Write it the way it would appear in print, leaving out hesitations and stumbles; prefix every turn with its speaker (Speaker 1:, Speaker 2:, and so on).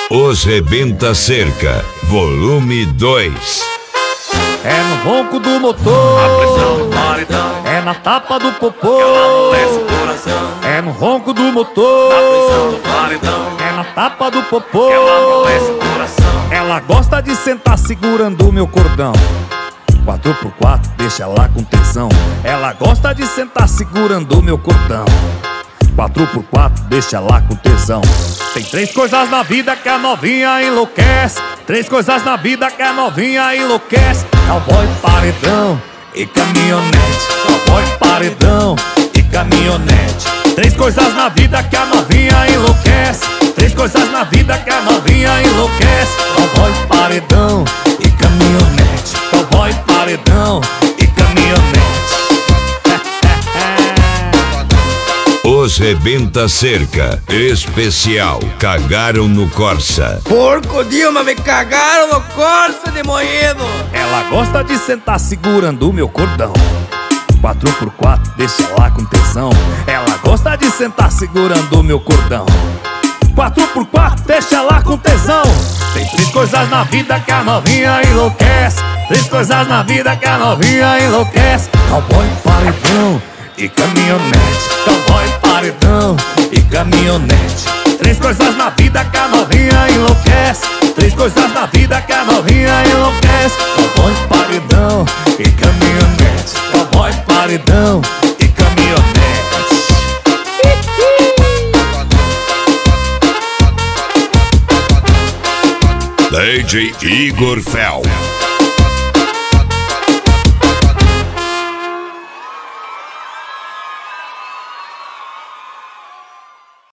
Speaker 1: Os Rebenta Cerca, volume 2.
Speaker 2: É no ronco do motor,
Speaker 3: a pressão do paredão,
Speaker 2: é na tapa do popô,
Speaker 3: que ela amolece o coração.
Speaker 2: é no ronco do motor,
Speaker 3: A pressão do paredão,
Speaker 2: é na tapa do popô,
Speaker 3: que ela amolece o coração.
Speaker 2: ela gosta de sentar segurando o meu cordão. 4x4, deixa ela com tesão. Ela gosta de sentar segurando o meu cordão. 4x4, deixa ela com tesão. Tem 3 coisas na vida que a novinha enlouquece. 3 coisas na vida que a novinha enlouquece: cowboy, paredão e caminhonete. Cowboy, paredão e caminhonete. 3 coisas na vida que a novinha enlouquece. 3 coisas na vida que a novinha enlouquece: cowboy, paredão e caminhonete. Cowboy, paredão e caminhonete.
Speaker 1: Os Rebenta Cerca, especial Cagaram no Corsa.
Speaker 4: Porco Dilma, me cagaram no Corsa de moído.
Speaker 2: Ela gosta de sentar segurando o meu cordão. 4x4, deixa ela com tesão. Ela gosta de sentar segurando o meu cordão. 4x4, deixa ela com tesão. Tem 3 coisas na vida que a novinha enlouquece. 3 coisas na vida que a novinha enlouquece: cowboy, paredão e caminhonete. Cowboy, paredão e caminhonete. 3 coisas na vida que a novinha enlouquece. 3 coisas na vida que a novinha enlouquece: cowboy, paredão e caminhonete. Cowboy, paredão e caminhonete.
Speaker 1: DJ Igor Fel.